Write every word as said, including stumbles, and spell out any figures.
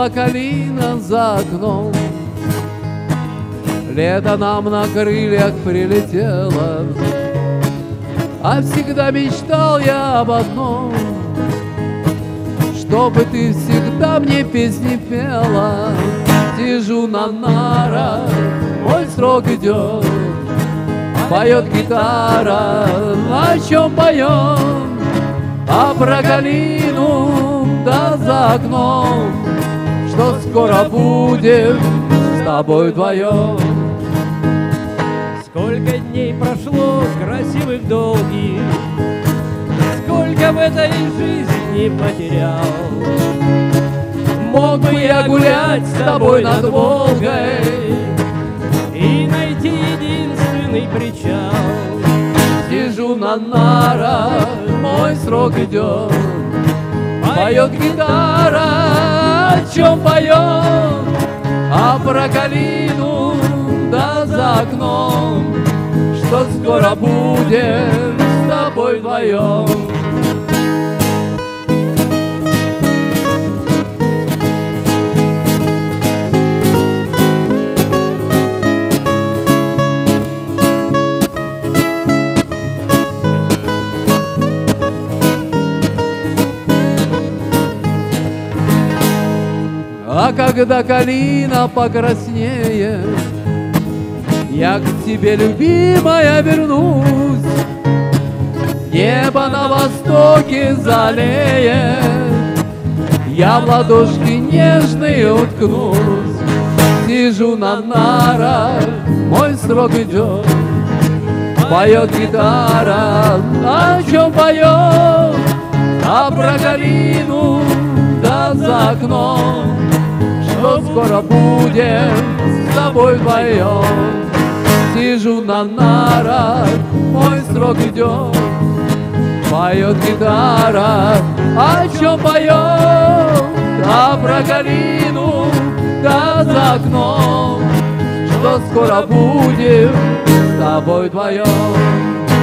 Упала калина за окном, лето нам на крыльях прилетело, а всегда мечтал я об одном, чтобы ты всегда мне песни пела. Сижу на нарах, мой срок идет, поет гитара, о чем поем? А про калину, да за окном, что скоро будем с тобой вдвоем. Сколько дней прошло, красивых, долгих, сколько в этой жизни потерял. Мог бы я гулять с тобой над Волгой и найти единственный причал. Сижу на нарах, мой срок идет, поет гитара, о чем поет? А про калину, да за окном, что скоро будем с тобой вдвоем. А когда калина покраснеет, я к тебе, любимая, вернусь. Небо на востоке залеет, я в ладошки нежные уткнусь. Сижу на нарах, мой срок идет, поет гитара, о чем поет? А про калину, да за окном, что скоро будем с тобой вдвоем. Сижу на нарах, мой срок идет, поет гитара, о чем поет? А про калину, да за окном, что скоро будем с тобой вдвоем.